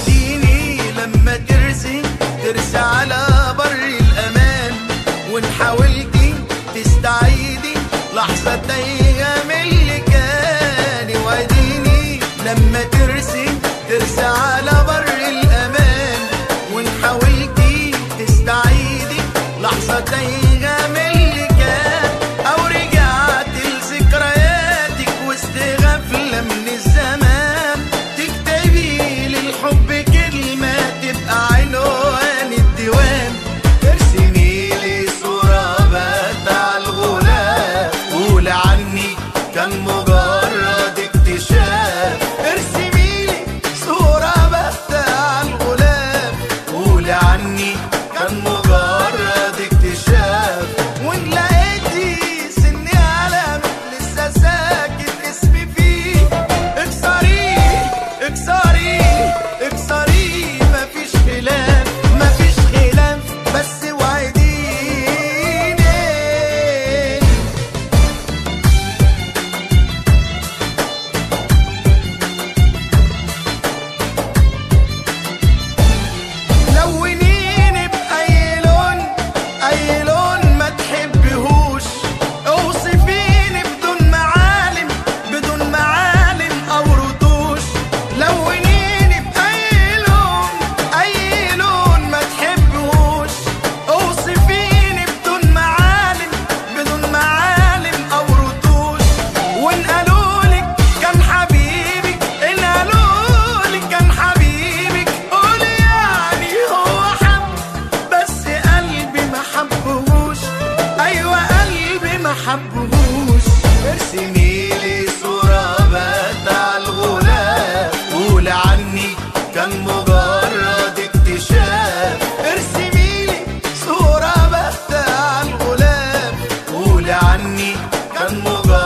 واديني لما ترسي على بر الأمان، وإن حاولتي تستعيدي لحظة أيام اللي كان. واديني لما ترسي على بر الأمان، وإن حاولتي تستعيدي لحظة أيام اللي كان، أو رجعت لذكرياتك وسط غفلة من الزمان، تكتبي للحب كلمة تبقى عنوان الديوان. ارسمي لي صورة بات على الغلاف، قول عني كان مجرد اكتشاف. ارسمي لي صورة بات على الغلاف، قول عني كان مجرد اكتشاف. وإن لقيتي سني علم لسه ساكت اسمي فيه، اكسريه اكسريه اكسريه. مفيش خلاف مفيش خلاف، بس وعديني. لونيني بأي لون، أي لون ما تحبهوش. اوصفيني بدون معالم، بدون معالم أو رتوش. لونيني بأي لون، أي لون ما تحبهوش. اوصفيني بدون معالم، بدون معالم أو رتوش. وإن قالولك كان حبيبك، إن قالولك كان حبيبك، قولي يعني هو حب بس قلبي ما حبهوش. أيوة قلبي ما حبهوش. ارسمي لي صورة بات على الغلاف، قول عني كان مجرد اكتشاف. ارسمي لي صورة بات على الغلاف، قول عني كان مجرد